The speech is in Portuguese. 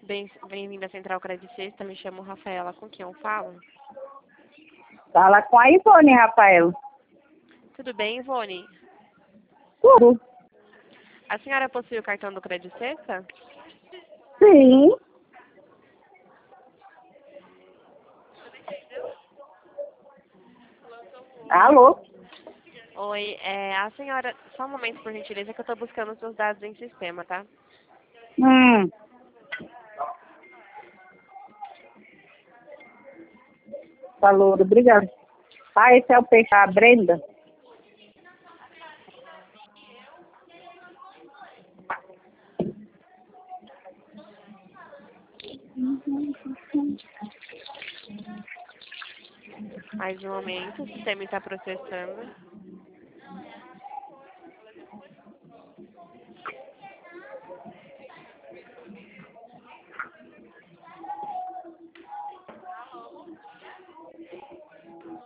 Bem-vinda à Central Credit Sexta, me chamo Rafaela, com quem eu falo? Fala com a Ivone, Rafael. Tudo bem, Ivone? Tudo. A senhora possui o cartão do Credit Sexta? Sim. Alô? Oi, a senhora... Só um momento, por gentileza, que eu estou buscando os seus dados em sistema, tá? Falou, obrigado. Ah, esse é o peixe, a Brenda. Mais um momento, o sistema está processando.